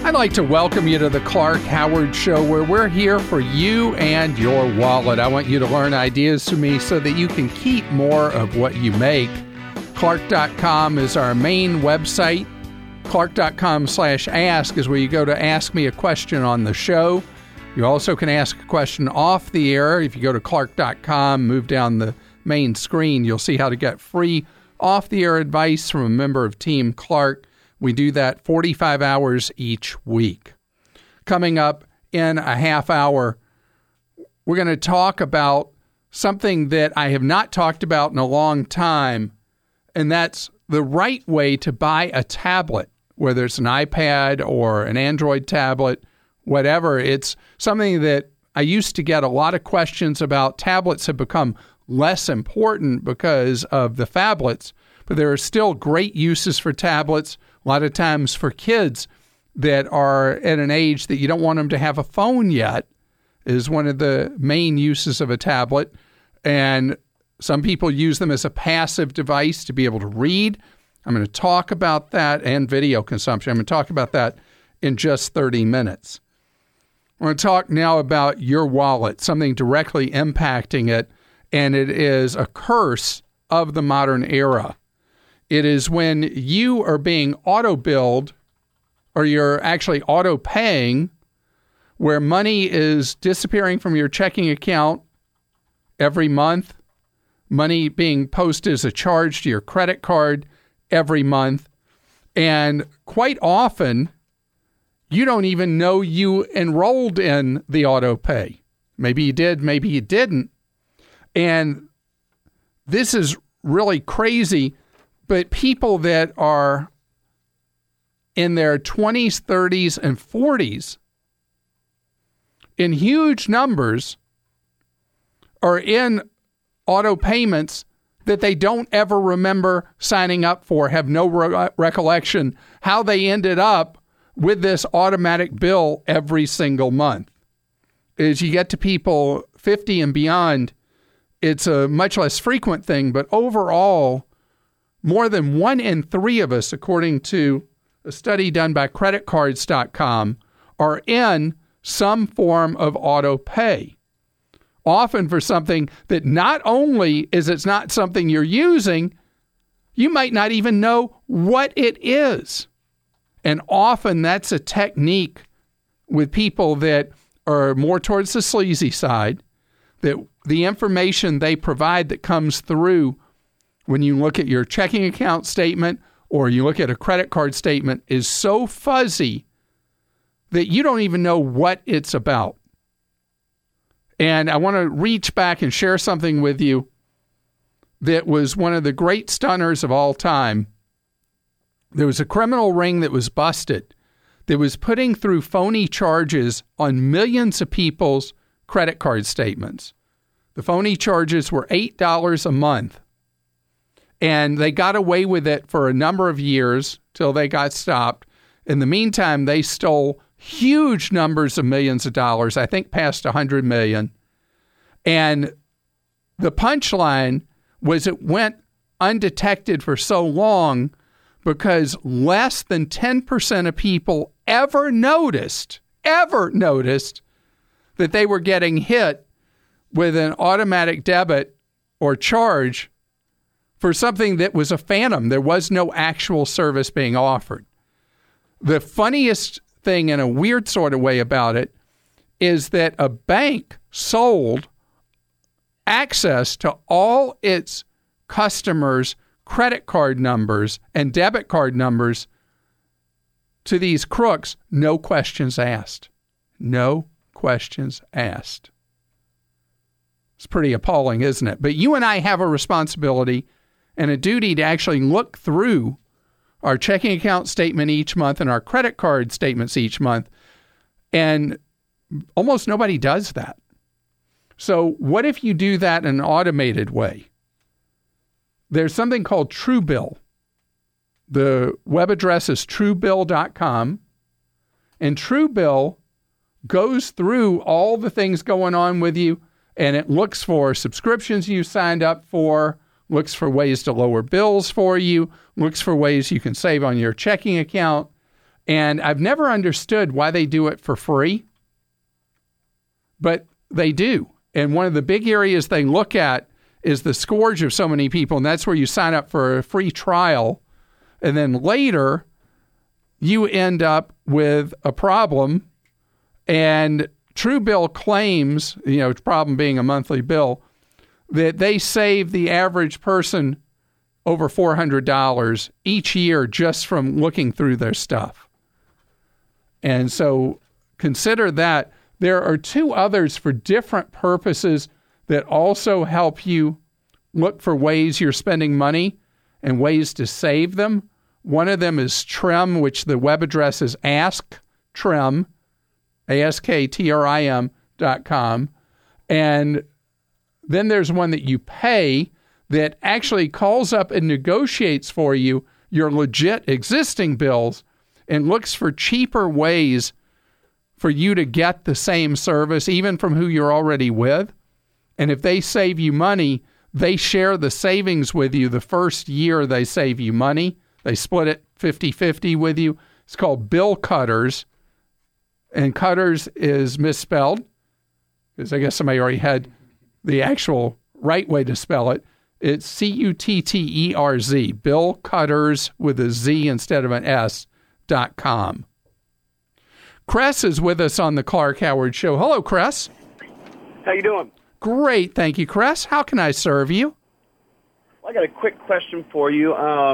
I'd like to welcome you to the Clark Howard Show, where we're here for you and your wallet. I want you to learn ideas from me so that you can keep more of what you make. Clark.com is our main website. Clark.com/ask is where you go to ask me a question on the show. You also can ask a question off the air. If you go to Clark.com, move down the main screen, you'll see how to get free off-the-air advice from a member of Team Clark. We do that 45 hours each week. Coming up in a half hour, we're going to talk about something that I have not talked about in a long time, and that's the right way to buy a tablet, whether it's an iPad or an Android tablet, whatever. It's something that I used to get a lot of questions about. Tablets have become less important because of the phablets, but there are still great uses for tablets. A lot of times for kids that are at an age that you don't want them to have a phone yet is one of the main uses of a tablet. And some people use them as a passive device to be able to read. I'm going to talk about that, and video consumption. I'm going to talk about that in just 30 minutes. I'm going to talk now about your wallet, something directly impacting it, and it is a curse of the modern era. It is when you are being auto-billed, or you're actually auto-paying, where money is disappearing from your checking account every month, money being posted as a charge to your credit card every month, and quite often, you don't even know you enrolled in the auto-pay. Maybe you did, maybe you didn't. And this is really crazy. But people that are in their 20s, 30s, and 40s, in huge numbers, are in auto payments that they don't ever remember signing up for, have no recollection how they ended up with this automatic bill every single month. As you get to people 50 and beyond, it's a much less frequent thing, but overall, more than 1 in 3 of us, according to a study done by creditcards.com, are in some form of auto pay. Often for something that not only is it's not something you're using, you might not even know what it is. And often that's a technique with people that are more towards the sleazy side, that the information they provide that comes through when you look at your checking account statement or you look at a credit card statement is so fuzzy that you don't even know what it's about. And I want to reach back and share something with you that was one of the great stunners of all time. There was a criminal ring that was busted that was putting through phony charges on millions of people's credit card statements. The phony charges were $8 a month. And they got away with it for a number of years till they got stopped. In the meantime, they stole huge numbers of millions of dollars, I think past $100 million. And the punchline was it went undetected for so long because less than 10% of people ever noticed that they were getting hit with an automatic debit or charge for something that was a phantom. There was no actual service being offered. The funniest thing in a weird sort of way about it is that a bank sold access to all its customers' credit card numbers and debit card numbers to these crooks, no questions asked. No questions asked. It's pretty appalling, isn't it? But you and I have a responsibility and a duty to actually look through our checking account statement each month and our credit card statements each month. And almost nobody does that. So what if you do that in an automated way? There's something called Truebill. The web address is truebill.com. And Truebill goes through all the things going on with you, and it looks for subscriptions you signed up for, looks for ways to lower bills for you, looks for ways you can save on your checking account. And I've never understood why they do it for free, but they do. And one of the big areas they look at is the scourge of so many people, and that's where you sign up for a free trial, and then later you end up with a problem, and Truebill claims, problem being a monthly bill, that they save the average person over $400 each year just from looking through their stuff. And so consider that. There are two others for different purposes that also help you look for ways you're spending money and ways to save them. One of them is Trim, which the web address is asktrim, ASKTRIM.com. And then there's one that you pay that actually calls up and negotiates for you your legit existing bills and looks for cheaper ways for you to get the same service, even from who you're already with. And if they save you money, they share the savings with you the first year they save you money. They split it 50-50 with you. It's called Bill Cutters. And Cutters is misspelled, because I guess somebody already had the actual right way to spell it. It's Cutterz, Bill Cutters with a Z instead of an S.com. Cress is with us on the Clark Howard Show. Hello, Cress. How you doing? Great, thank you, Cress. How can I serve you? Well, I got a quick question for you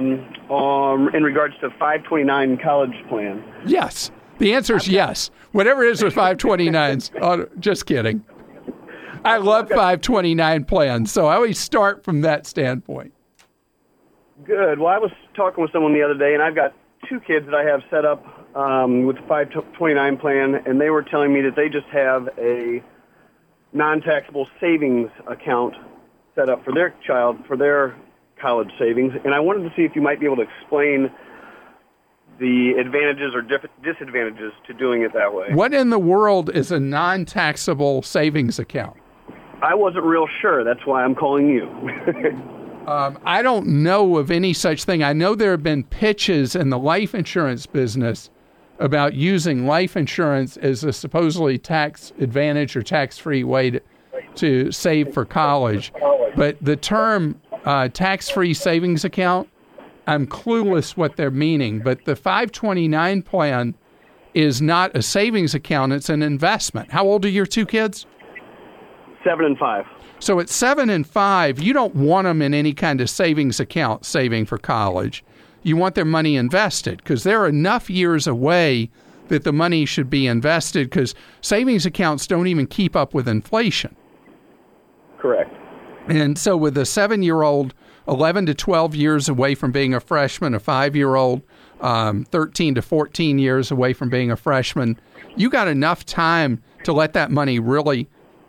in regards to 529 college plan. Yes. The answer is yes. Whatever it is with 529s. Oh, just kidding. I love 529 plans, so I always start from that standpoint. Good. Well, I was talking with someone the other day, and I've got two kids that I have set up with the 529 plan, and they were telling me that they just have a non-taxable savings account set up for their child, for their college savings. And I wanted to see if you might be able to explain the advantages or disadvantages to doing it that way. What in the world is a non-taxable savings account? I wasn't real sure. That's why I'm calling you. I don't know of any such thing. I know there have been pitches in the life insurance business about using life insurance as a supposedly tax advantage or tax-free way to save for college. But the term tax-free savings account, I'm clueless what they're meaning. But the 529 plan is not a savings account. It's an investment. How old are your two kids? 7 and 5. So at 7 and 5, you don't want them in any kind of savings account saving for college. You want their money invested because they're enough years away that the money should be invested because savings accounts don't even keep up with inflation. Correct. And so with a 7-year-old, 11 to 12 years away from being a freshman, a 5-year-old, 13 to 14 years away from being a freshman, you got enough time to let that money really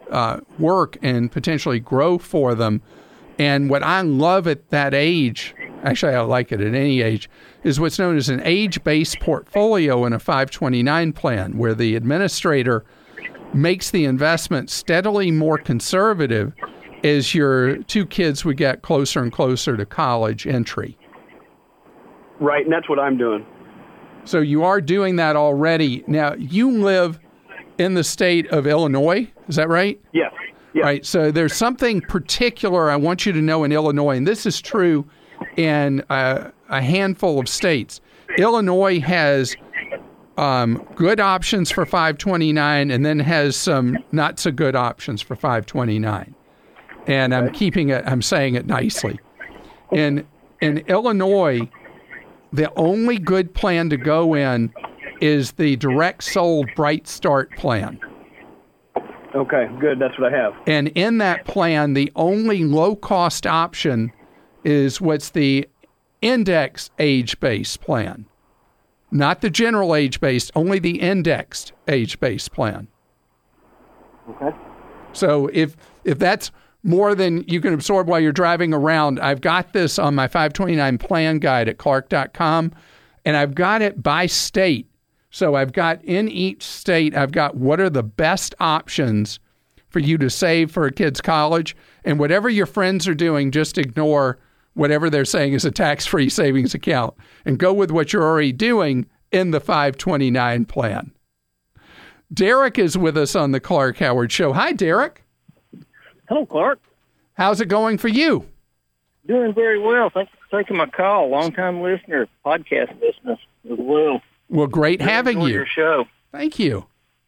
work and potentially grow for them. And what I love at that age, actually I like it at any age, is what's known as an age-based portfolio in a 529 plan, where the administrator makes the investment steadily more conservative as your two kids would get closer and closer to college entry. Right, and that's what I'm doing. So you are doing that already. Now, you live in the state of Illinois, is that right? Yes. Yes. Right, so there's something particular I want you to know in Illinois, and this is true in a handful of states. Illinois has good options for 529 and then has some not so good options for 529. And I'm saying it nicely. In Illinois, the only good plan to go in is the direct sold Bright Start plan. Okay, good. That's what I have. And in that plan, the only low-cost option is what's the index age-based plan. Not the general age-based, only the indexed age-based plan. Okay. So if that's more than you can absorb while you're driving around, I've got this on my 529 plan guide at clark.com, and I've got it by state. So I've got in each state, I've got what are the best options for you to save for a kid's college. And whatever your friends are doing, just ignore whatever they're saying is a tax-free savings account and go with what you're already doing in the 529 plan. Derek is with us on the Clark Howard Show. Hi, Derek. Hello, Clark. How's it going for you? Doing very well. Thank you for taking my call. Long-time listener, podcast listener as well. Well, great having you. Your show. Thank you.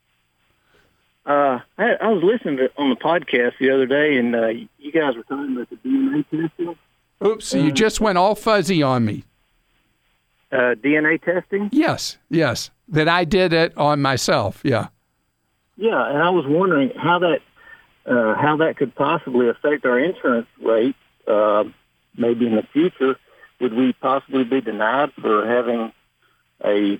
I was listening on the podcast the other day, and you guys were talking about the DNA testing. Oops, you just went all fuzzy on me. DNA testing? Yes. That I did it on myself, yeah. Yeah, and I was wondering how that could possibly affect our insurance rate. Maybe in the future, would we possibly be denied for having a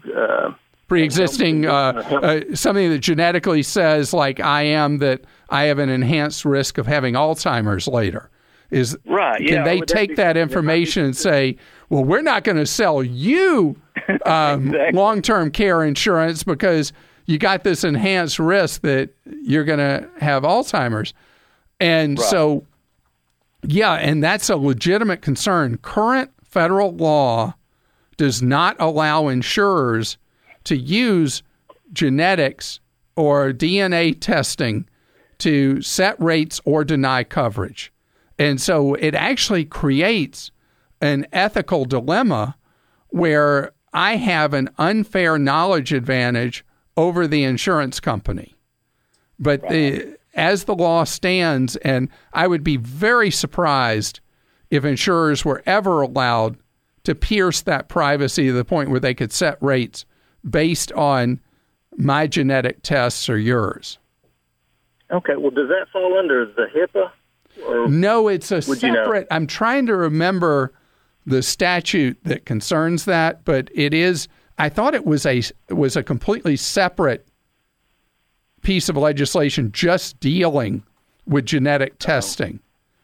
pre-existing something that genetically says, like I am, that I have an enhanced risk of having Alzheimer's later? Is right? Can they take that information and say, well, we're not going to sell you exactly. long-term care insurance because you got this enhanced risk that you're going to have Alzheimer's? And right. So, yeah, and that's a legitimate concern. Current federal law does not allow insurers to use genetics or DNA testing to set rates or deny coverage. And so it actually creates an ethical dilemma where I have an unfair knowledge advantage over the insurance company. But as the law stands, and I would be very surprised if insurers were ever allowed to pierce that privacy to the point where they could set rates based on my genetic tests or yours. Okay, well, does that fall under the HIPAA? Or no, it's a separate. You know? I'm trying to remember the statute that concerns that, but it is. I thought it was a completely separate piece of legislation just dealing with genetic testing,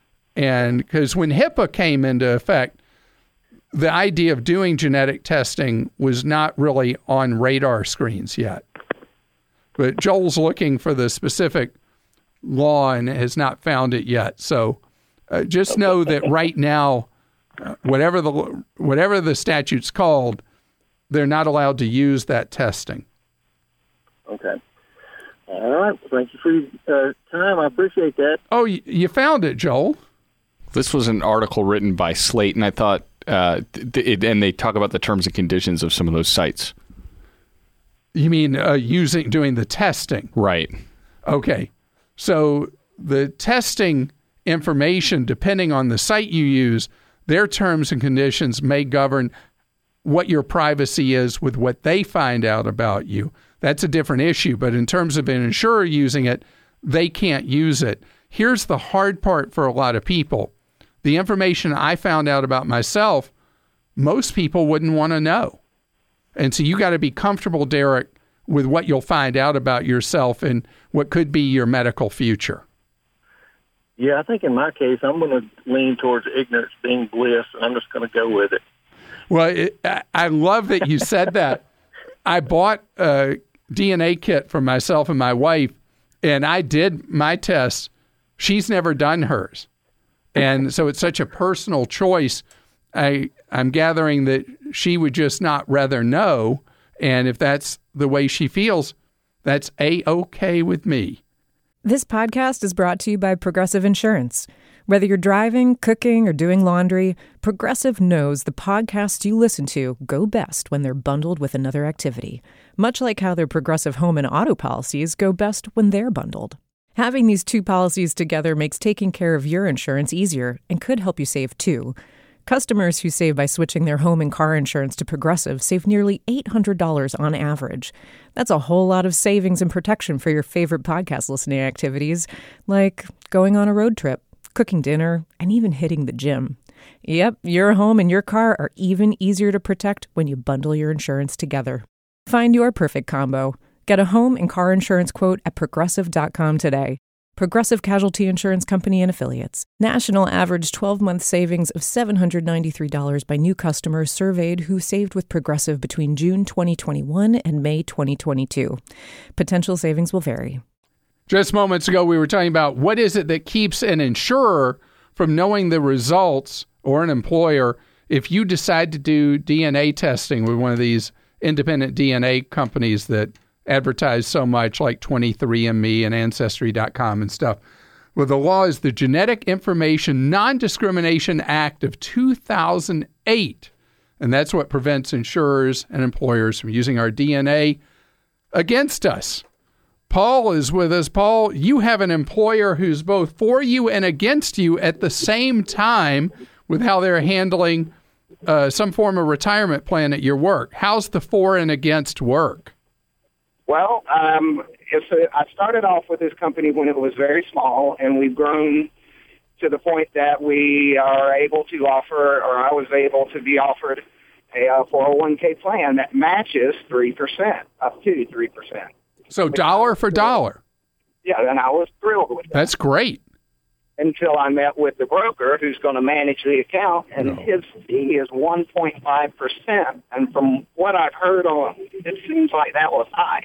and because when HIPAA came into effect, the idea of doing genetic testing was not really on radar screens yet. But Joel's looking for the specific law and has not found it yet. So just know that right now, whatever the statute's called, they're not allowed to use that testing. Okay. All right. Thank you for your time. I appreciate that. Oh, you found it, Joel. This was an article written by Slate, and I thought, and they talk about the terms and conditions of some of those sites. You mean doing the testing? Right. Okay. So the testing information, depending on the site you use, their terms and conditions may govern what your privacy is with what they find out about you. That's a different issue. But in terms of an insurer using it, they can't use it. Here's the hard part for a lot of people. The information I found out about myself, most people wouldn't want to know. And so you got to be comfortable, Derek, with what you'll find out about yourself and what could be your medical future. Yeah, I think in my case, I'm going to lean towards ignorance being bliss, and I'm just going to go with it. Well, I love that you said that. I bought a DNA kit for myself and my wife, and I did my tests. She's never done hers. And so it's such a personal choice. I'm gathering that she would just not rather know. And if that's the way she feels, that's A-OK with me. This podcast is brought to you by Progressive Insurance. Whether you're driving, cooking, or doing laundry, Progressive knows the podcasts you listen to go best when they're bundled with another activity, much like how their Progressive home and auto policies go best when they're bundled. Having these two policies together makes taking care of your insurance easier and could help you save, too. Customers who save by switching their home and car insurance to Progressive save nearly $800 on average. That's a whole lot of savings and protection for your favorite podcast listening activities, like going on a road trip, cooking dinner, and even hitting the gym. Yep, your home and your car are even easier to protect when you bundle your insurance together. Find your perfect combo. Get a home and car insurance quote at Progressive.com today. Progressive Casualty Insurance Company and Affiliates. National average 12-month savings of $793 by new customers surveyed who saved with Progressive between June 2021 and May 2022. Potential savings will vary. Just moments ago, we were talking about what is it that keeps an insurer from knowing the results, or an employer, if you decide to do DNA testing with one of these independent DNA companies that advertise so much, like 23andMe and Ancestry.com and stuff. Well, the law is the Genetic Information Non-Discrimination Act of 2008, and that's what prevents insurers and employers from using our DNA against us. Paul is with us. Paul, you have an employer who's both for you and against you at the same time with how they're handling some form of retirement plan at your work. How's the for and against work? Well, I started off with this company when it was very small, and we've grown to the point that we are able to offer, or I was able to be offered, a 401k plan that matches 3%, up to 3%. So dollar for dollar. Yeah, and I was thrilled with that. That's great. Until I met with the broker who's going to manage the account, and his fee is 1.5%. And from what I've heard on, it seems like that was high.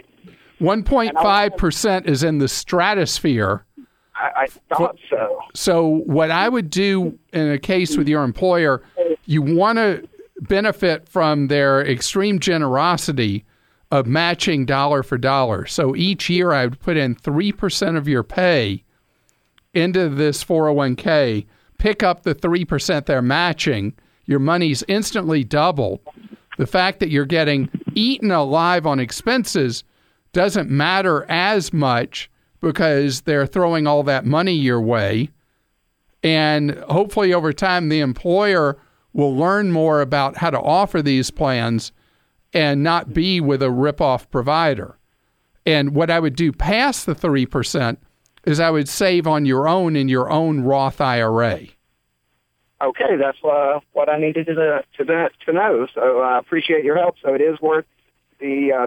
1.5% is in the stratosphere. I thought so. So what I would do in a case with your employer, you want to benefit from their extreme generosity of matching dollar for dollar. So each year I would put in 3% of your pay into this 401k, pick up the 3% they're matching, your money's instantly doubled. The fact that you're getting eaten alive on expenses doesn't matter as much because they're throwing all that money your way. And hopefully over time, the employer will learn more about how to offer these plans and not be with a rip-off provider. And what I would do past the 3% is I would save on your own in your own Roth IRA. Okay, that's what I needed to know. So I appreciate your help. So it is worth the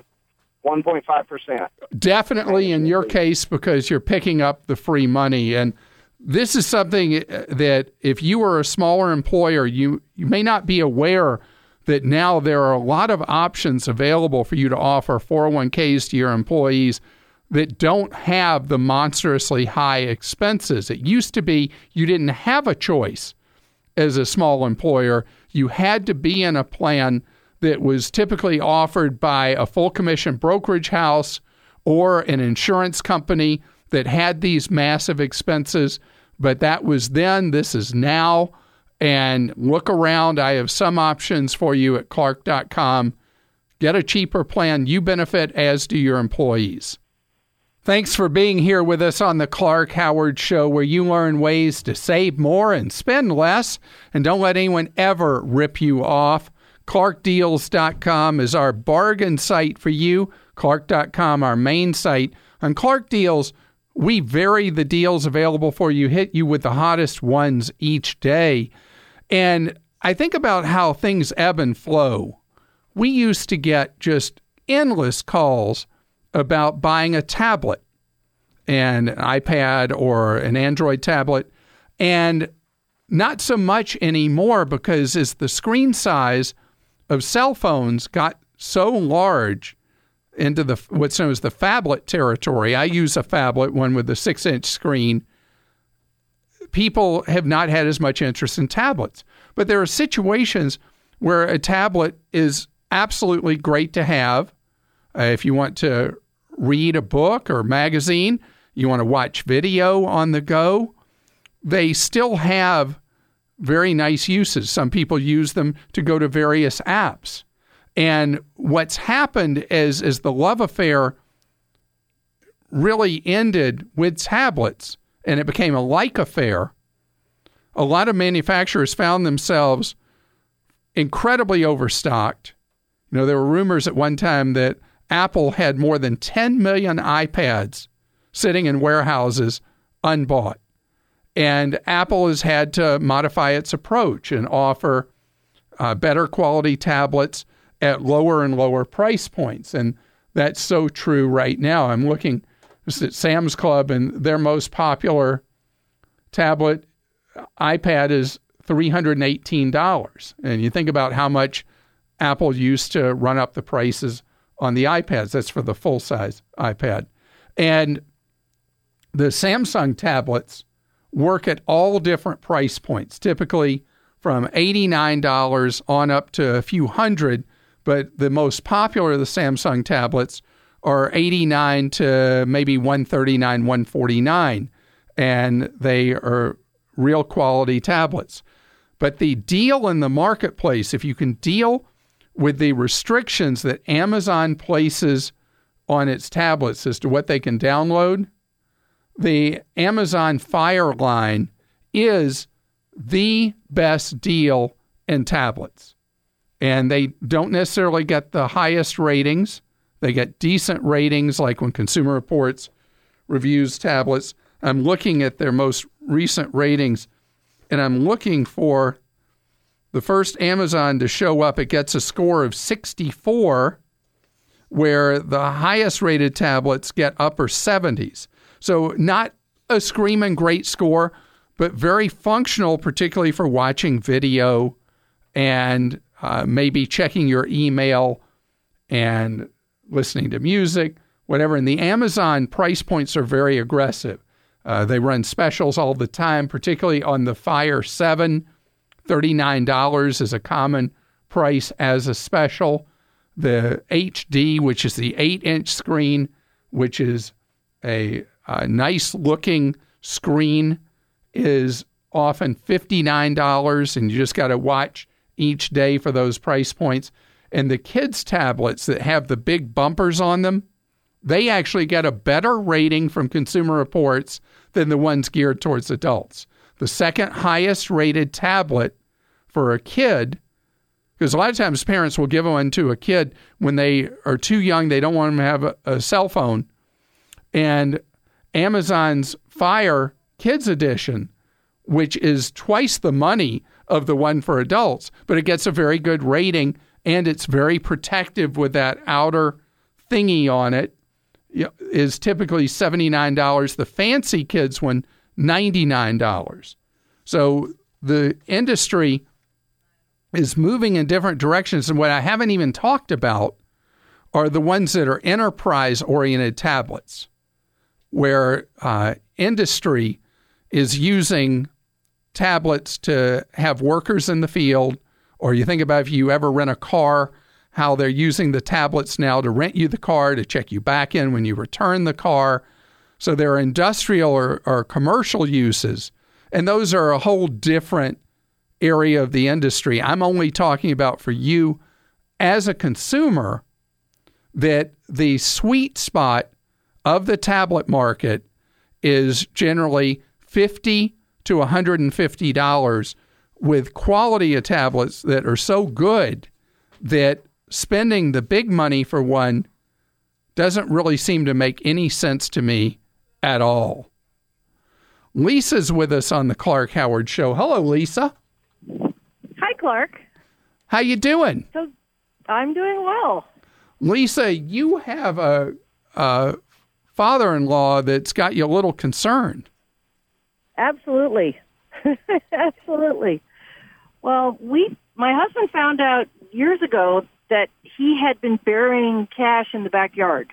1.5%. Definitely in your case, because you're picking up the free money. And this is something that if you were a smaller employer, you may not be aware that now there are a lot of options available for you to offer 401ks to your employees that don't have the monstrously high expenses. It used to be you didn't have a choice as a small employer. You had to be in a plan that was typically offered by a full commission brokerage house or an insurance company that had these massive expenses. But that was then, this is now. And look around. I have some options for you at Clark.com. Get a cheaper plan. You benefit, as do your employees. Thanks for being here with us on the Clark Howard Show, where you learn ways to save more and spend less. And don't let anyone ever rip you off. ClarkDeals.com is our bargain site for you. Clark.com, our main site. On Clark Deals, we vary the deals available for you, hit you with the hottest ones each day. And I think about how things ebb and flow. We used to get just endless calls about buying a tablet, an iPad or an Android tablet, and not so much anymore, because as the screen size of cell phones got so large into the what's known as the phablet territory. I use a phablet, one with a 6-inch screen. People have not had as much interest in tablets. But there are situations where a tablet is absolutely great to have. If you want to read a book or magazine, you want to watch video on the go, they still have very nice uses. Some people use them to go to various apps. And what's happened is the love affair really ended with tablets, and it became a like affair. A lot of manufacturers found themselves incredibly overstocked. You know, there were rumors at one time that Apple had more than 10 million iPads sitting in warehouses unbought. And Apple has had to modify its approach and offer better quality tablets at lower and lower price points. And that's so true right now. I'm looking at Sam's Club, and their most popular tablet iPad is $318. And you think about how much Apple used to run up the prices on the iPads. That's for the full-size iPad. And the Samsung tablets work at all different price points, typically from $89 on up to a few hundred, but the most popular of the Samsung tablets are $89 to maybe $139, $149, and they are real quality tablets. But the deal in the marketplace, if you can deal with the restrictions that Amazon places on its tablets as to what they can download, the Amazon Fire line is the best deal in tablets. And they don't necessarily get the highest ratings. They get decent ratings, like when Consumer Reports reviews tablets. I'm looking at their most recent ratings, and I'm looking for the first Amazon to show up. It gets a score of 64, where the highest rated tablets get upper 70s. So not a screaming great score, but very functional, particularly for watching video and maybe checking your email and listening to music, whatever. And the Amazon price points are very aggressive. They run specials all the time, particularly on the Fire 7. $39 is a common price as a special. The HD, which is the 8-inch screen, which is a nice-looking screen, is often $59, and you just got to watch each day for those price points. And the kids' tablets that have the big bumpers on them, they actually get a better rating from Consumer Reports than the ones geared towards adults. The second highest rated tablet for a kid, because a lot of times parents will give one to a kid when they are too young, they don't want them to have a cell phone. And Amazon's Fire Kids Edition, which is twice the money of the one for adults, but it gets a very good rating, and it's very protective with that outer thingy on it, is typically $79. The fancy kids one, $99. So the industry is moving in different directions. And what I haven't even talked about are the ones that are enterprise-oriented tablets, where industry is using tablets to have workers in the field. Or you think about if you ever rent a car, how they're using the tablets now to rent you the car, to check you back in when you return the car. So there are industrial or commercial uses, and those are a whole different area of the industry. I'm only talking about for you as a consumer that the sweet spot of the tablet market is generally $50 to $150 with quality of tablets that are so good that spending the big money for one doesn't really seem to make any sense to me at all. Lisa's with us on the Clark Howard Show. Hello, Lisa. Hi, Clark. How you doing? So I'm doing well. Lisa, you have a father-in-law that's got you a little concerned. Absolutely. Absolutely. Well, my husband found out years ago that he had been burying cash in the backyard.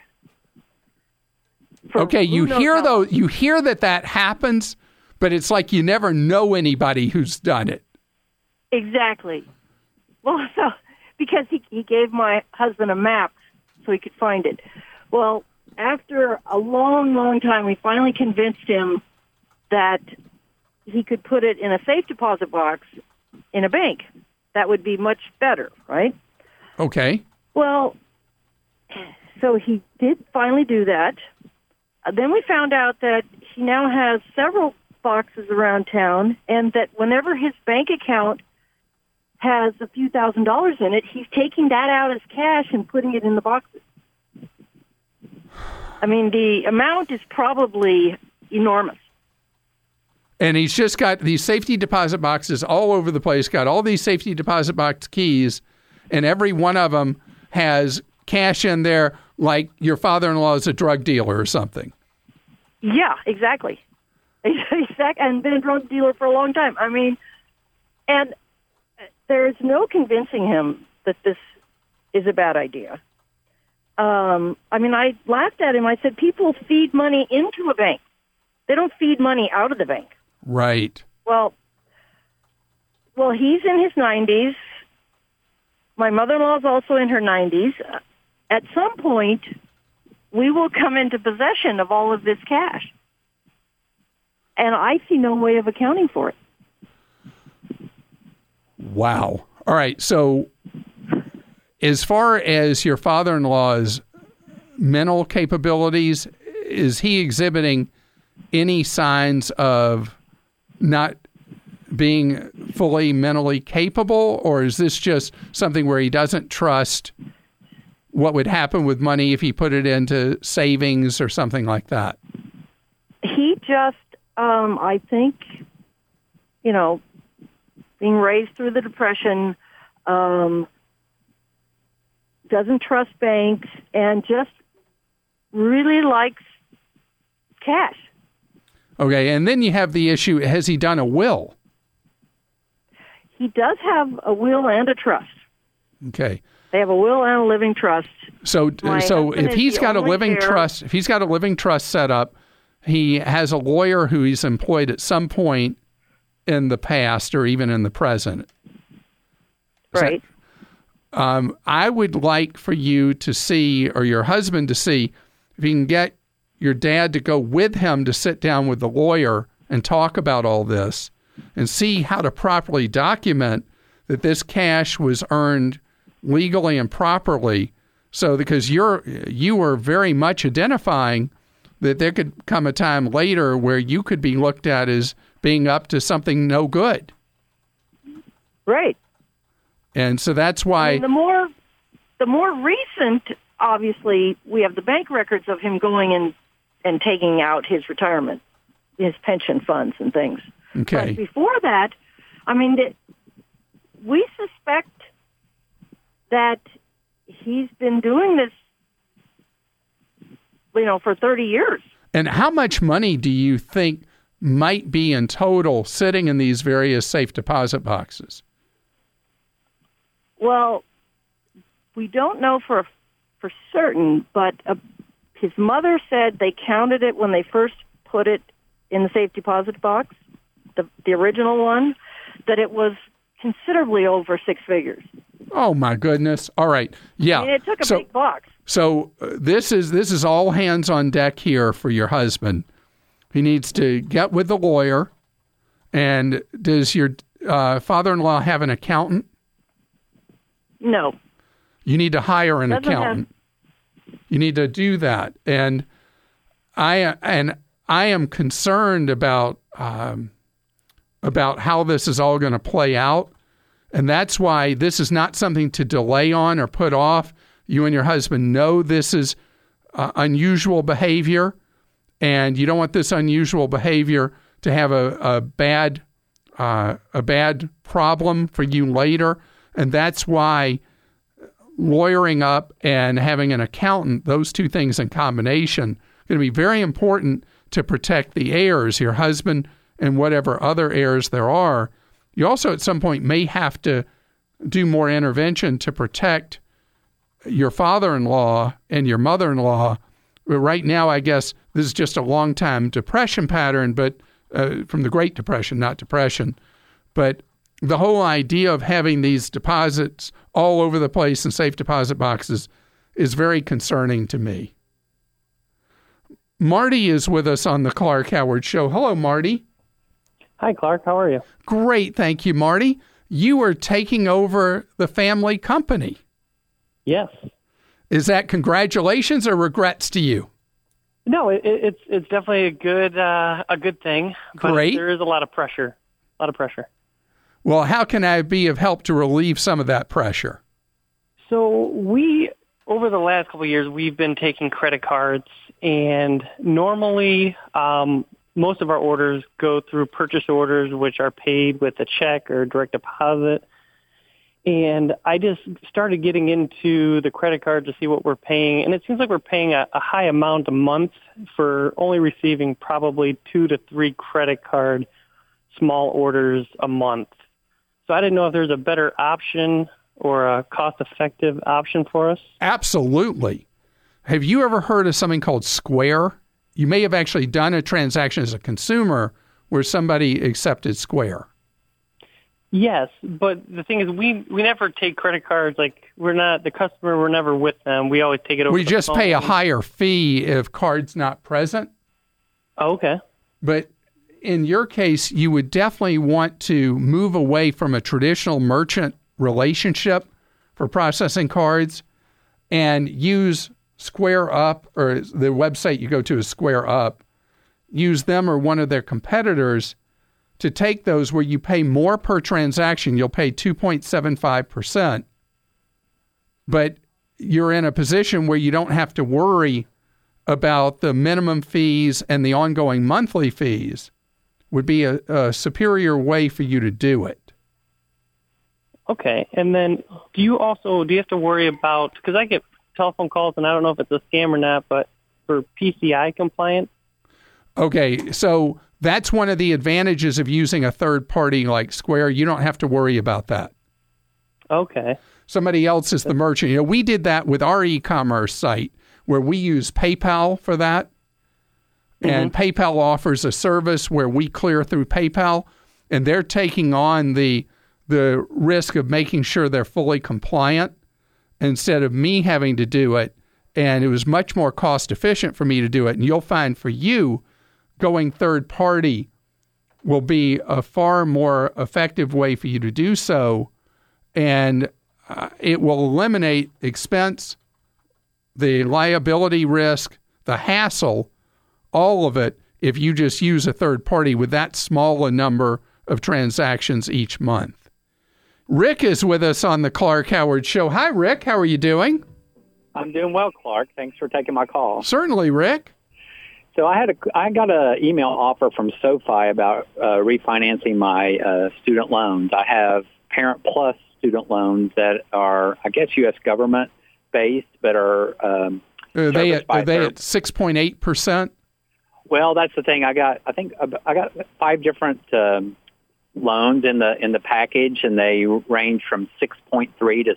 Okay, you hear that happens, but it's like you never know anybody who's done it. Exactly. Well, so because he gave my husband a map so he could find it. Well, after a long, long time, we finally convinced him that he could put it in a safe deposit box in a bank. That would be much better, right? Okay. Well, so he did finally do that. Then we found out that he now has several boxes around town, and that whenever his bank account has a few $1,000s in it, he's taking that out as cash and putting it in the boxes. I mean, the amount is probably enormous. And he's just got these safety deposit boxes all over the place, got all these safety deposit box keys, and every one of them has cash in there like your father-in-law is a drug dealer or something. Yeah, exactly. And been a drug dealer for a long time. I mean, and there's no convincing him that this is a bad idea. I mean, I laughed at him. I said, people feed money into a bank. They don't feed money out of the bank. Right. Well, he's in his 90s. my mother-in-law is also in her 90s. At some point, we will come into possession of all of this cash. And I see no way of accounting for it. Wow. All right. So as far as your father-in-law's mental capabilities, is he exhibiting any signs of not being fully mentally capable, or is this just something where he doesn't trust what would happen with money if he put it into savings or something like that? He just, I think, being raised through the Depression, doesn't trust banks, and just really likes cash. Okay, and then you have the issue, has he done a will? He does have a will and a trust. Okay. They have a will and a living trust. So if he's got a living trust, if he's got a living trust set up, he has a lawyer who he's employed at some point in the past or even in the present. Right. I would like for you to see, or your husband to see, if you can get your dad to go with him to sit down with the lawyer and talk about all this and see how to properly document that this cash was earned legally and properly. So because you were very much identifying that there could come a time later where you could be looked at as being up to something no good. Right. And so that's why the more recent, obviously, we have the bank records of him going and taking out his retirement, his pension funds and things. Okay. But before that, we suspect that he's been doing this, for 30 years. And how much money do you think might be in total sitting in these various safe deposit boxes? Well, we don't know for certain, but his mother said they counted it when they first put it in the safe deposit box, the original one, that it was considerably over six figures. Oh my goodness! All right, yeah. It took a big box. So this is all hands on deck here for your husband. He needs to get with the lawyer. And does your father-in-law have an accountant? No. You need to hire an accountant. You need to do that. And I am concerned about how this is all going to play out. And that's why this is not something to delay on or put off. You and your husband know this is unusual behavior, and you don't want this unusual behavior to have a bad problem for you later. And that's why lawyering up and having an accountant, those two things in combination, are going to be very important to protect the heirs, your husband and whatever other heirs there are. You also at some point may have to do more intervention to protect your father-in-law and your mother-in-law. Right now, I guess this is just a long-time depression pattern, but from the Great Depression, not depression. But the whole idea of having these deposits all over the place in safe deposit boxes is very concerning to me. Marty is with us on the Clark Howard Show. Hello, Marty. Hi, Clark. How are you? Great. Thank you, Marty. You are taking over the family company. Yes. Is that congratulations or regrets to you? No, it's definitely a good thing. But Great. There is a lot of pressure. Well, how can I be of help to relieve some of that pressure? So over the last couple of years, we've been taking credit cards, and normally most of our orders go through purchase orders, which are paid with a check or direct deposit. And I just started getting into the credit card to see what we're paying. And it seems like we're paying a high amount a month for only receiving probably 2 to 3 credit card small orders a month. So I didn't know if there's a better option or a cost-effective option for us. Absolutely. Have you ever heard of something called Square? You may have actually done a transaction as a consumer where somebody accepted Square. Yes, but the thing is, we never take credit cards. Like, we're not the customer. We're never with them. We always take it over. We the just phone. pay a higher fee if card's not present. Oh, okay. But in your case, you would definitely want to move away from a traditional merchant relationship for processing cards and use Square Up, or the website you go to is Square Up. Use them or one of their competitors to take those where you pay more per transaction. You'll pay 2.75%, but you're in a position where you don't have to worry about the minimum fees and the ongoing monthly fees. Would be a superior way for you to do it. Okay, and then do you have to worry about, because I get telephone calls and I don't know if it's a scam or not, but for PCI compliance? Okay, so that's one of the advantages of using a third party like Square. You don't have to worry about that. Okay. Somebody else is the merchant. You know, we did that with our e-commerce site where we use PayPal for that. And PayPal offers a service where we clear through PayPal, and they're taking on the risk of making sure they're fully compliant instead of me having to do it. And it was much more cost efficient for me to do it. And you'll find for you, going third party will be a far more effective way for you to do so. And it will eliminate expense, the liability risk, the hassle, all of it, if you just use a third party with that small a number of transactions each month. Rick is with us on the Clark Howard Show. Hi, Rick. How are you doing? I'm doing well, Clark. Thanks for taking my call. Certainly, Rick. So I got an email offer from SoFi about refinancing my student loans. I have Parent Plus student loans that are, I guess, U.S. government based, but are they at 6.8%? Well, that's the thing. I got 5 different loans in the package, and they range from 6.3 to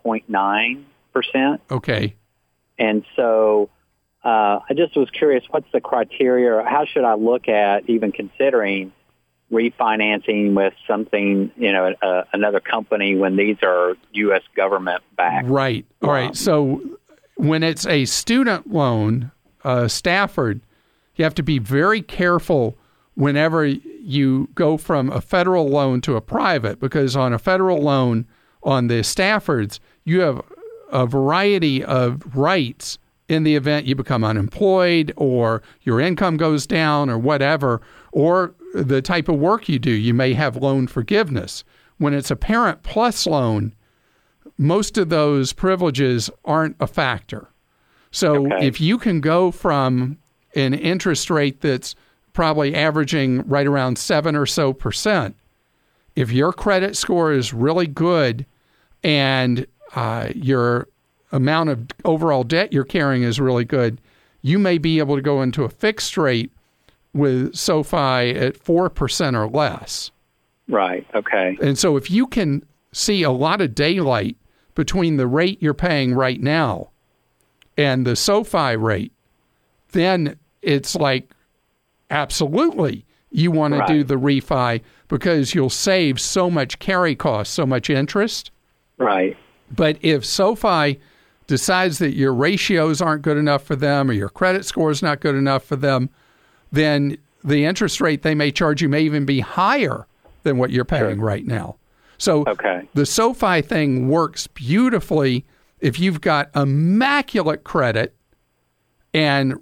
7.9%. Okay. And so I just was curious, what's the criteria? How should I look at even considering refinancing with something, another company when these are U.S. government backed? Right. All right. So when it's a student loan, Stafford, you have to be very careful whenever you go from a federal loan to a private, because on a federal loan on the Staffords, you have a variety of rights in the event you become unemployed or your income goes down or whatever, or the type of work you do. You may have loan forgiveness. When it's a Parent Plus loan, most of those privileges aren't a factor. So if you can go from an interest rate that's probably averaging right around 7% or so, if your credit score is really good and your amount of overall debt you're carrying is really good, you may be able to go into a fixed rate with SoFi at 4% or less. Right. Okay. And so if you can see a lot of daylight between the rate you're paying right now and the SoFi rate, then it's like, absolutely, you want to do the refi because you'll save so much carry cost, so much interest. Right. But if SoFi decides that your ratios aren't good enough for them or your credit score is not good enough for them, then the interest rate they may charge you may even be higher than what you're paying right now. So the SoFi thing works beautifully if you've got immaculate credit and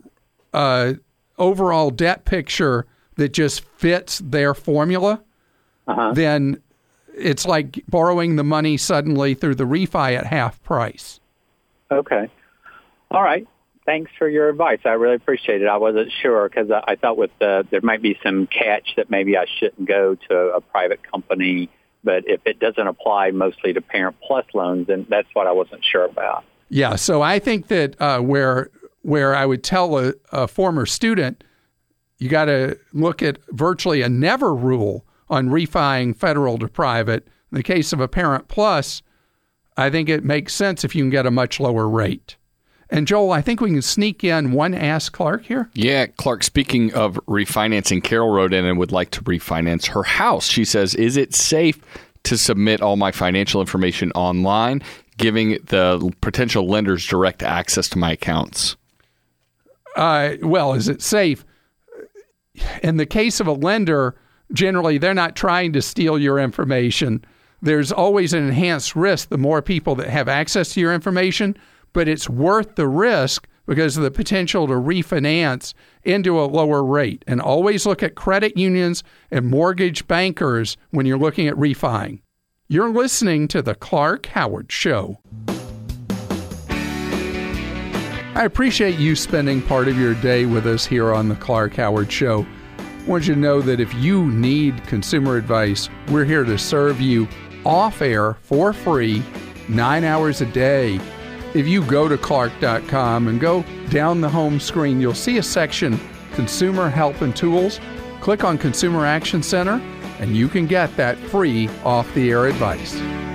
overall debt picture that just fits their formula, then it's like borrowing the money suddenly through the refi at half price. Okay. All right. Thanks for your advice. I really appreciate it. I wasn't sure because I thought there might be some catch that maybe I shouldn't go to a private company, but if it doesn't apply mostly to Parent Plus loans, then that's what I wasn't sure about. Yeah. So I think that where I would tell a former student, you got to look at virtually a never rule on refining federal to private. In the case of a Parent Plus, I think it makes sense if you can get a much lower rate. And Joel, I think we can sneak in one Ask Clark here. Yeah, Clark, speaking of refinancing, Carol wrote in and would like to refinance her house. She says, is it safe to submit all my financial information online, giving the potential lenders direct access to my accounts? Well, is it safe? In the case of a lender, generally, they're not trying to steal your information. There's always an enhanced risk the more people that have access to your information, but it's worth the risk because of the potential to refinance into a lower rate. And always look at credit unions and mortgage bankers when you're looking at refining. You're listening to The Clark Howard Show. I appreciate you spending part of your day with us here on The Clark Howard Show. I want you to know that if you need consumer advice, we're here to serve you off air for free, 9 hours a day. If you go to Clark.com and go down the home screen, you'll see a section, Consumer Help and Tools. Click on Consumer Action Center, and you can get that free off-the-air advice.